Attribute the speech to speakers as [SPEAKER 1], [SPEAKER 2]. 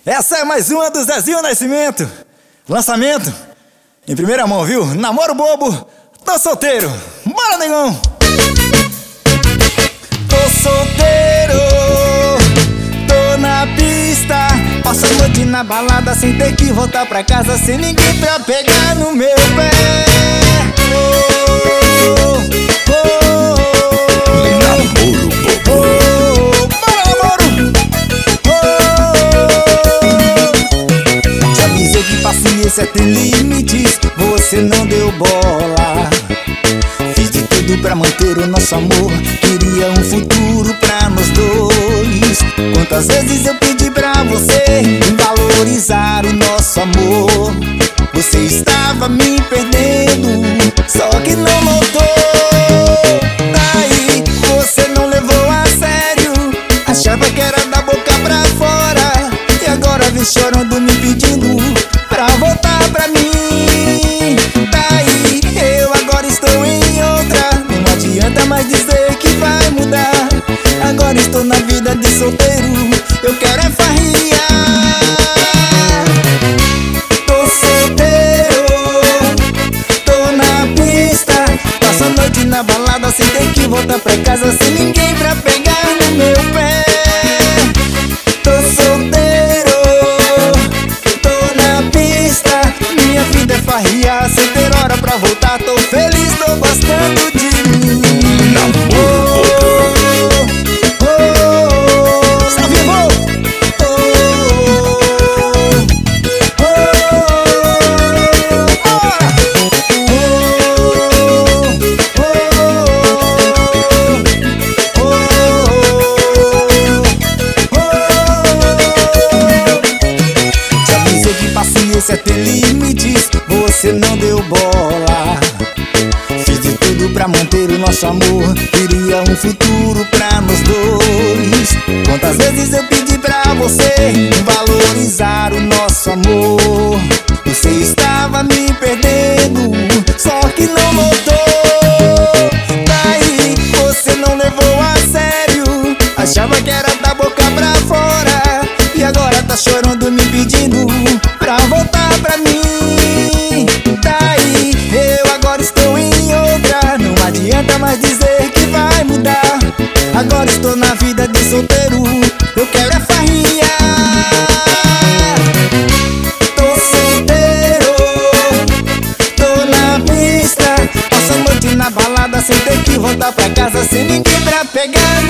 [SPEAKER 1] Essa é mais uma do Zezinho Nascimento. Lançamento em primeira mão, viu? Namoro bobo, tô solteiro. Bora, negão! Tô solteiro, tô na pista. Passo a noite na balada sem ter que voltar pra casa, sem ninguém pra pegar no meu pé.
[SPEAKER 2] Namoro bobo.
[SPEAKER 1] Bora, namoro! Já avisei que paciência tem limites, você não deu bola. Fiz de tudo pra manter o nosso amor, queria um futuro pra nós dois. Quantas vezes eu pedi pra você valorizar o nosso amor, você estava me perdendo, só que não notou. Daí você não levou a sério, achava que era da boca pra fora, e agora vem chorando me pedindo pra voltar pra mim. Daí eu agora estou em outra, não adianta mais dizer que vai mudar. Agora estou na vida de solteiro, eu quero é farria. Tô solteiro, tô na pista, passo a noite na balada sem ter que voltar pra casa, sem ninguém pra pegar no meu pé. Tô solteiro, tô na pista, minha vida é farria, sem ter hora pra voltar. Tô feliz, tô gostando de mim. Paciência tem limites, você não deu bola. Fiz de tudo pra manter o nosso amor, queria um futuro pra nós dois. Quantas vezes eu pedi pra você valorizar o nosso amor, você estava me perdendo, só que não notou. Daí você não levou a sério, achava que era da boca pra fora, e agora tá chorando me pedindo pra voltar pra mim. Daí eu agora estou em outra, não adianta mais dizer que vai mudar. Agora estou na vida de solteiro, eu quero é farria. Tô solteiro, tô na pista, passo a noite na balada sem ter que voltar pra casa, sem ninguém pra pegar